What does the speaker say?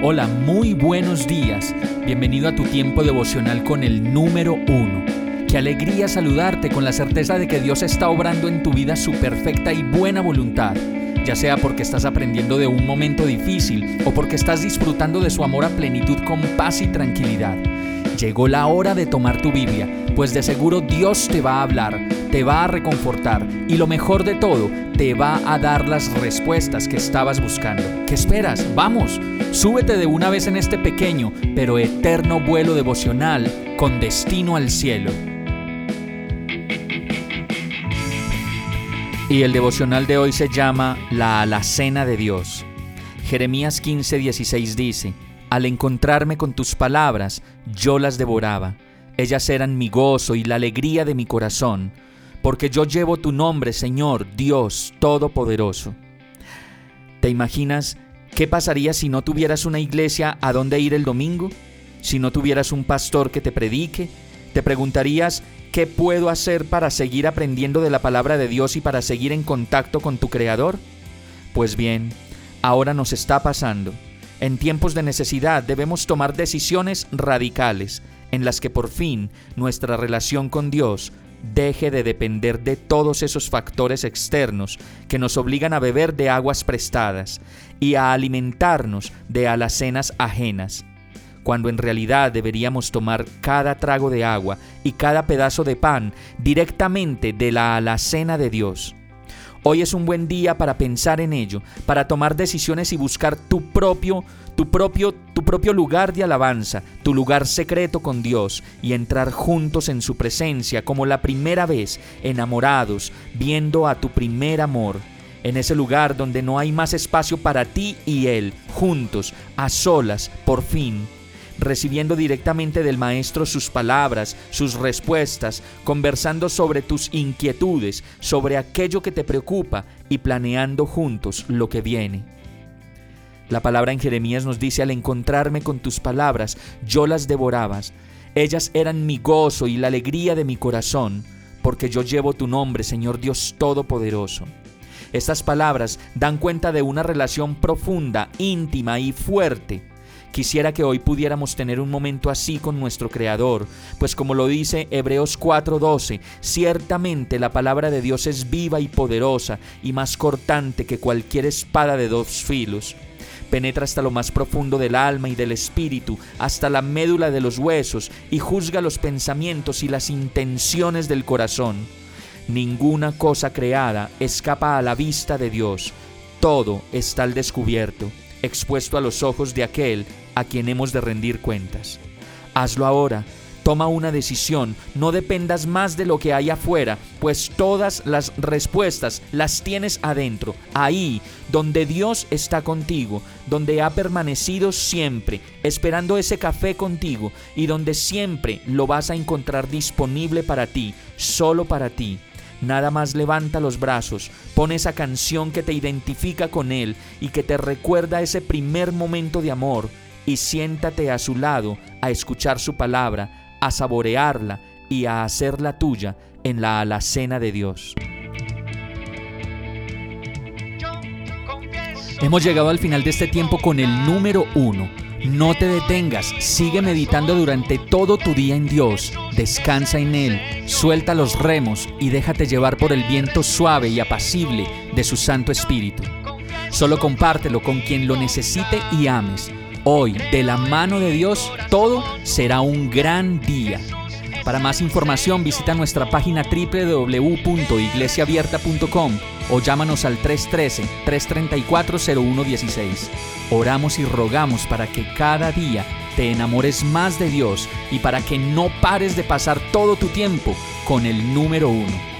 Hola, muy buenos días. Bienvenido a tu tiempo devocional con el número 1. Qué alegría saludarte con la certeza de que Dios está obrando en tu vida su perfecta y buena voluntad, ya sea porque estás aprendiendo de un momento difícil o porque estás disfrutando de su amor a plenitud con paz y tranquilidad. Llegó la hora de tomar tu Biblia, pues de seguro Dios te va a hablar, te va a reconfortar y lo mejor de todo, te va a dar las respuestas que estabas buscando. ¿Qué esperas? ¡Vamos! Súbete de una vez en este pequeño pero eterno vuelo devocional con destino al cielo. Y el devocional de hoy se llama La alacena de Dios. Jeremías 15:16 dice: Al encontrarme con tus palabras, yo las devoraba. Ellas eran mi gozo y la alegría de mi corazón, porque yo llevo tu nombre, Señor, Dios Todopoderoso. ¿Te imaginas qué pasaría si no tuvieras una iglesia a dónde ir el domingo? Si no tuvieras un pastor que te predique, te preguntarías: ¿qué puedo hacer para seguir aprendiendo de la palabra de Dios y para seguir en contacto con tu Creador? Pues bien, ahora nos está pasando. En tiempos de necesidad debemos tomar decisiones radicales en las que por fin nuestra relación con Dios deje de depender de todos esos factores externos que nos obligan a beber de aguas prestadas y a alimentarnos de alacenas ajenas, cuando en realidad deberíamos tomar cada trago de agua y cada pedazo de pan directamente de la alacena de Dios. Hoy es un buen día para pensar en ello, para tomar decisiones y buscar tu propio lugar de alabanza, tu lugar secreto con Dios, y entrar juntos en su presencia como la primera vez, enamorados, viendo a tu primer amor. En ese lugar donde no hay más espacio para ti y Él, juntos, a solas, por fin, recibiendo directamente del Maestro sus palabras, sus respuestas, conversando sobre tus inquietudes, sobre aquello que te preocupa y planeando juntos lo que viene. La palabra en Jeremías nos dice: al encontrarme con tus palabras, yo las devoraba. Ellas eran mi gozo y la alegría de mi corazón, porque yo llevo tu nombre, Señor Dios Todopoderoso. Estas palabras dan cuenta de una relación profunda, íntima y fuerte. Quisiera que hoy pudiéramos tener un momento así con nuestro Creador, pues como lo dice Hebreos 4:12, ciertamente la palabra de Dios es viva y poderosa y más cortante que cualquier espada de dos filos. Penetra hasta lo más profundo del alma y del espíritu, hasta la médula de los huesos, y juzga los pensamientos y las intenciones del corazón. Ninguna cosa creada escapa a la vista de Dios. Todo está al descubierto, expuesto a los ojos de aquel a quien hemos de rendir cuentas. Hazlo ahora. Toma una decisión, no dependas más de lo que hay afuera, pues todas las respuestas las tienes adentro, ahí donde Dios está contigo, donde ha permanecido siempre, esperando ese café contigo y donde siempre lo vas a encontrar disponible para ti, solo para ti. Nada más levanta los brazos, pon esa canción que te identifica con Él y que te recuerda ese primer momento de amor y siéntate a su lado a escuchar su palabra, a saborearla y a hacerla tuya en la alacena de Dios. Hemos llegado al final de este tiempo con el número 1. No te detengas, sigue meditando durante todo tu día en Dios, descansa en Él, suelta los remos y déjate llevar por el viento suave y apacible de su Santo Espíritu. Solo compártelo con quien lo necesite y ames. Hoy, de la mano de Dios, todo será un gran día. Para más información, visita nuestra página www.iglesiaabierta.com o llámanos al 313-334-0116. Oramos y rogamos para que cada día te enamores más de Dios y para que no pares de pasar todo tu tiempo con el número 1.